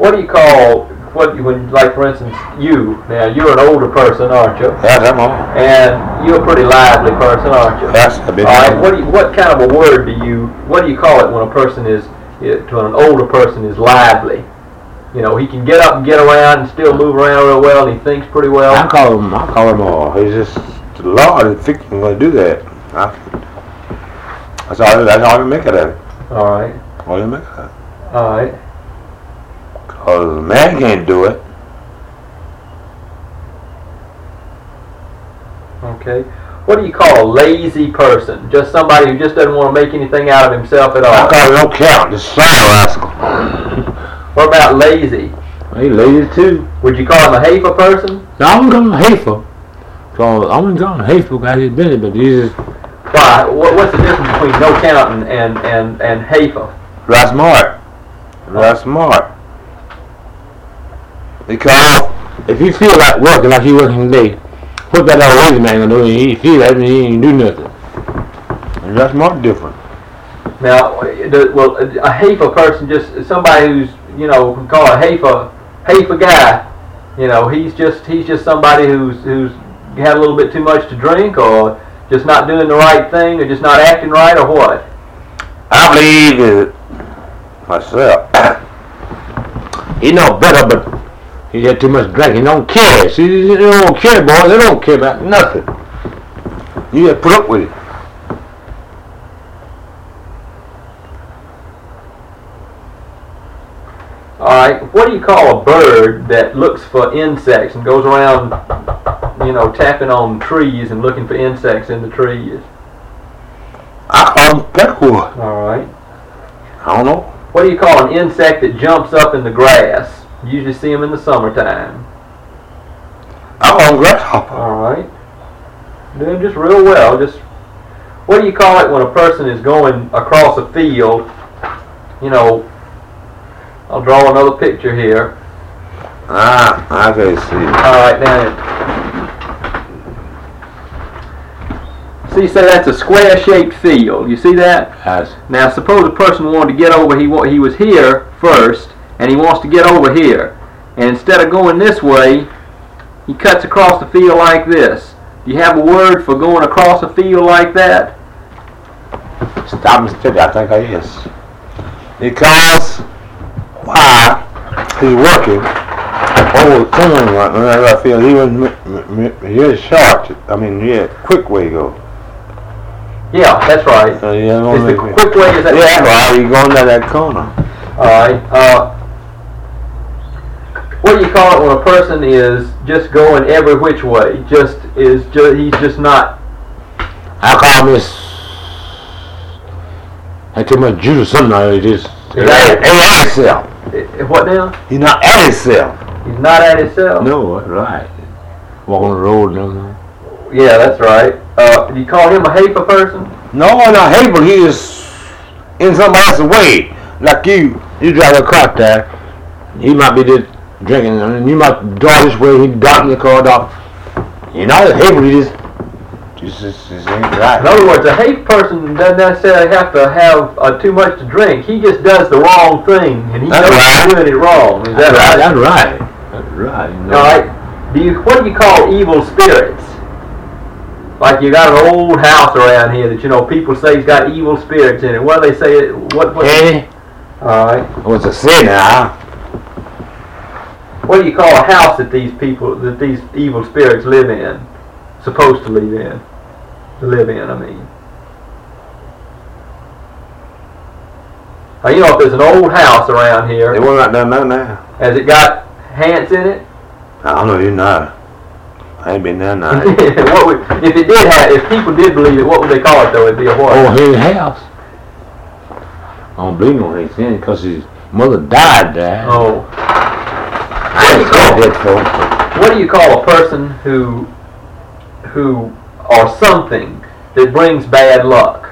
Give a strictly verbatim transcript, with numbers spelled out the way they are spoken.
What do you call what you when like for instance you now you're an older person, aren't you? Yes, I'm old. And you're a pretty lively person, aren't you? Yes, I've been. All right. What do you, what kind of a word do you what do you call it when a person is to an older person is lively? You know, he can get up and get around and still move around real well, and he thinks pretty well. I call him. I call him all. He's just the Lord is fixing going to do that. I, that's all. That's all you make it of. All right. All you make it of. All right. Cause a man can't do it. Okay. What do you call a lazy person? Just somebody who just doesn't want to make anything out of himself at all. I call him no count. Just slow rascal. What about lazy? He lazy too. Would you call him a heifer person? No, I wouldn't call him hateful. So I wouldn't call him hateful because he's been it, but he's just... Why? What, what's the difference between no count and, and, and, and heifer? That's smart. That's smart. Because if you feel like working like you working today, what that old lazy man gonna do? He feel like he ain't do nothing. that's smart different. Now, the, well, a heifer person just somebody who's you know we call a heifer heifer guy. You know, he's just he's just somebody who's who's had a little bit too much to drink, or just not doing the right thing, or just not acting right, or what? I believe it myself. He know better, but he had too much drink. He don't care. See, they don't care, boy. They don't care about nothing. You just put up with it. All right. What do you call a bird that looks for insects and goes around, you know, tapping on trees and looking for insects in the trees? I call them peckwood. All right. I don't know. What do you call an insect that jumps up in the grass? You usually see them in the summertime. I call them grasshopper. All right. Doing just real well. Just what do you call it when a person is going across a field? You know, I'll draw another picture here. Ah, I can see. All right, now. See, say that's a square-shaped field. You see that? Yes. Now, suppose a person wanted to get over. He wa- he was here first, and he wants to get over here. And instead of going this way, he cuts across the field like this. Do you have a word for going across a field like that? Stop and steady, I think I is. Because while he's working over the corner, whenever I feel he was he's short. I mean, yeah, quick way go. Yeah, that's right. So, yeah, Is the quick way is that? Yeah, right. You going down that corner. All right. Uh, what do you call it when a person is just going every which way? Just is just he's just not. I call him this. Had too much juice or something. It just. He ain't at himself. eh, What now? He's not at himself. He's not at himself. No, that's right. Walk on the road and everything. Yeah, that's right. Uh, do you call him a heifer person? No, not hateful. He is in somebody else's way. Like you. You drive a car there, he might be just drinking, and you might drive this way, he darken the car off. You're not a hateful, you just. This is this ain't right. In other words, a hate person doesn't necessarily have to have uh, too much to drink. He just does the wrong thing, and he That's knows right. he's doing it wrong. Is that right? That's right. That's right. You know. All right. Do you what do you call evil spirits? Like you got an old house around here that you know people say has got evil spirits in it. What do they say? What? what Eddie, all right. what's a sin now? What do you call a house that these people, that these evil spirits live in? Supposed to live in. To live in, I mean. Now, you know, if there's an old house around They here, won't not done nothing now. has it got hants in it? I don't know. You know. I ain't been there now. What would, if it did have, if people did believe it, what would they call it though? It'd be a what? Oh, his house. I don't believe no his sin because his mother died there. Oh. I ain't got that for. What do you call a person who, who, or something that brings bad luck?